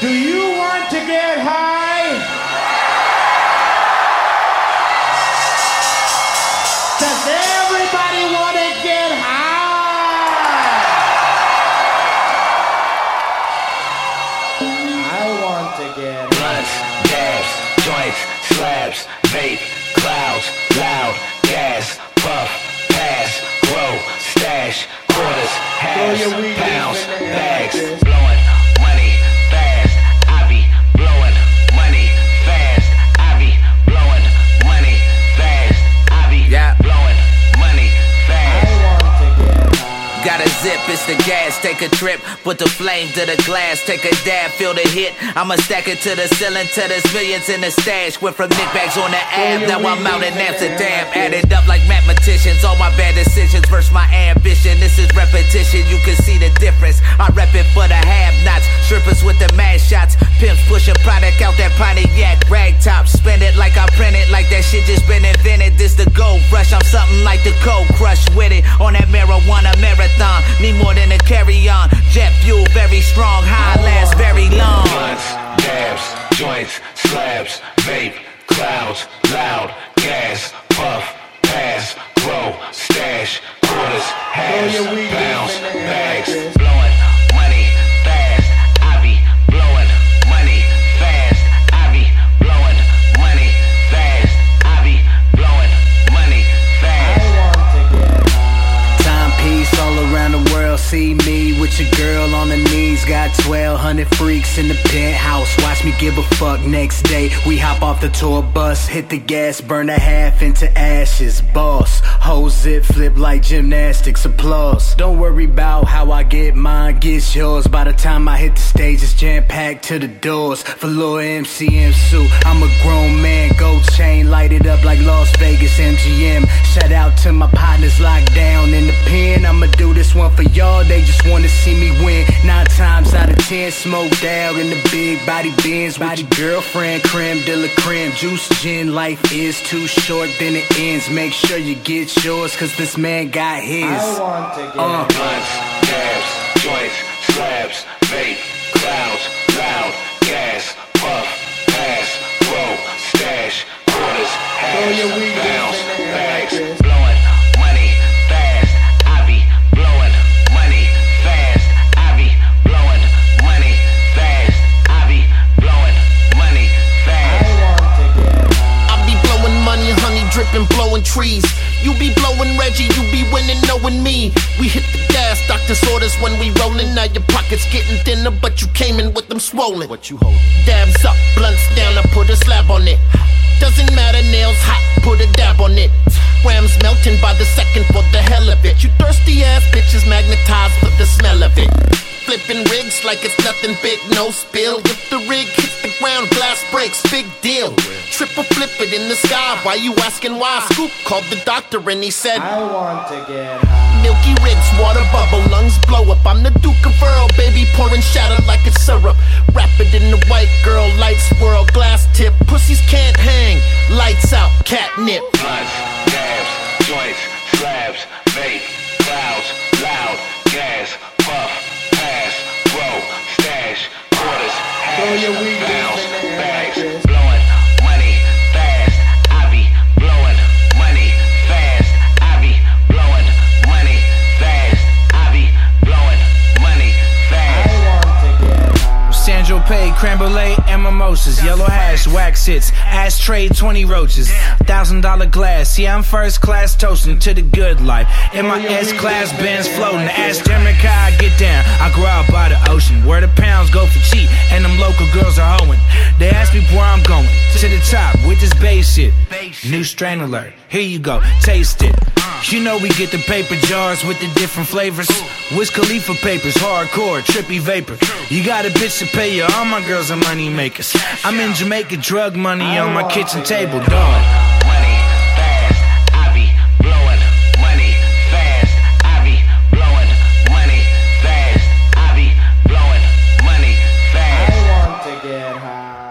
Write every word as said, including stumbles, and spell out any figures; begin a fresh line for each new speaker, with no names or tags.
Do you want to get high? Does everybody want to get high? I want to get
blunts, dabs, joints, slabs, vape, clouds, loud, gas, puff, pass, grow, stash, quarters, halves, pounds, bags, blowing money fast. I be blowing money fast. I be blowing money fast. I be yeah. blowing money fast.
Got a zip, it's the gas, take a trip, put the flame to the glass, take a dab, feel the hit, I'ma stack it to the ceiling till there's millions in the stash. Went from knickbacks on the ab, now I'm out in Amsterdam, added up like mathematicians, all my bad decisions versus my ambition, this is repetition, you can see the difference, I rep it for the have-nots, strippers with the mad shots, pimps pushing product out that Pontiac rag top, spend it like I print it, like that shit just been invented, this the gold rush, I'm something like the cold crush with it, on that marijuana marathon. Need more than a carry-on. Jet fuel very strong, high last very long.
Blunts, dabs, joints, slabs, vape, clouds, loud, gas, puff, pass, grow, stash, quarters, halves, pounds, bags, blowing money fast. I be blowing money fast. I be blowing money fast. I be blowing money fast.
Timepiece all around the world, see me with your girl on her knees. Got twelve hundred freaks in the penthouse. Watch me give a fuck next day. We hop off the tour bus, hit the gas, burn a half into ashes. Boss, whole zip flip like gymnastics, applause. Don't worry about how I get mine, gets yours. By the time I hit the stage, it's jam-packed to the doors. For Lil M C M suit, I'm a grown man, gold chain, light it up like Las Vegas M G M. Shout out to my partners locked down in the pen. I'ma do this one for y'all, they just wanna see me win. Nine times out of ten, smoked out in the big body Benz with your girlfriend, creme de la creme, juice gin. Life is too short, then it ends. Make sure you get yours, cause this man got his.
I want to get
uh. Blunts, dabs, joints, slabs, vape, clouds, loud, gas, puff, pass, grow, stash, quarters, halves, pounds, bags, blowing money fast. I be blowing money fast. I be blowing money fast. I be blowing money fast.
I be blowing money, honey dripping, blowing trees. You be blowing Reggie, you be winning, knowing me. We hit the gas, doctor's orders when we rollin'. Now your pockets getting thinner, but you came in with them swollen. What you holding? Dabs up, blunts down, I put a slab on it. Doesn't matter, nails hot, put a dab on it. Rams melting by the second for the hell of it. You thirsty ass bitches magnetized for the smell of it. Flipping rigs like it's nothing big, no spill. If the rig hits the ground, glass breaks, big deal. Triple flip it in the sky, why you asking why? Scoop called the doctor and he said,
I want to get high.
Milky rigs, water bubble, lungs blow up. I'm the Duke of Earl, baby, pouring shatter like it's syrup. Wrap it in the white girl, light swirl, glass tip. Pussies can't hang, lights out, catnip.
Blunts, dabs, joints, slabs, vape, clouds, loud, gas, puff, pass, grow, stash, quarters, halves, pounds, bags, blowing money fast. I be blowing money fast. I be blowing money fast. I be blowing money fast.
Sandro Pay, creme brulee, and mimosas. Yellow hash, wax hits, ashtray, twenty roaches. Thousand dollar glass, yeah, I'm first class toasting to the good life. In my S-class Benz floating. Ask Dermot how I get down. I grow out by the ocean, where the pounds go for cheap, and them local girls are hoeing. They ask me where I'm going, to the top with this bass shit. New strain alert, here you go, taste it. You know we get the paper jars with the different flavors. Wiz Khalifa papers, hardcore, trippy vapor. You got a bitch to pay you, all my girls are money makers. I'm in Jamaica, drug money on my kitchen table, dog.